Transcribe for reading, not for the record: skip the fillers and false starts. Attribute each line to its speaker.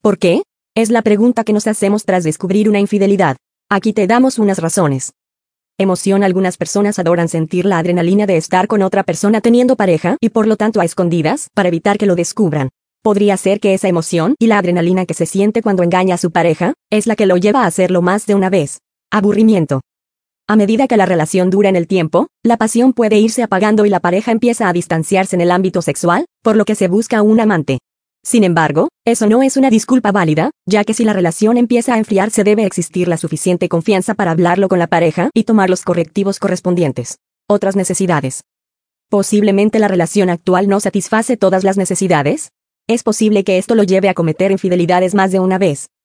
Speaker 1: ¿Por qué? Es la pregunta que nos hacemos tras descubrir una infidelidad. Aquí te damos unas razones. Emoción. Algunas personas adoran sentir la adrenalina de estar con otra persona teniendo pareja y por lo tanto a escondidas, para evitar que lo descubran. Podría ser que esa emoción y la adrenalina que se siente cuando engaña a su pareja, es la que lo lleva a hacerlo más de una vez. Aburrimiento. A medida que la relación dura en el tiempo, la pasión puede irse apagando y la pareja empieza a distanciarse en el ámbito sexual, por lo que se busca un amante. Sin embargo, eso no es una disculpa válida, ya que si la relación empieza a enfriarse debe existir la suficiente confianza para hablarlo con la pareja y tomar los correctivos correspondientes. Otras necesidades. Posiblemente la relación actual no satisface todas las necesidades. Es posible que esto lo lleve a cometer infidelidades más de una vez.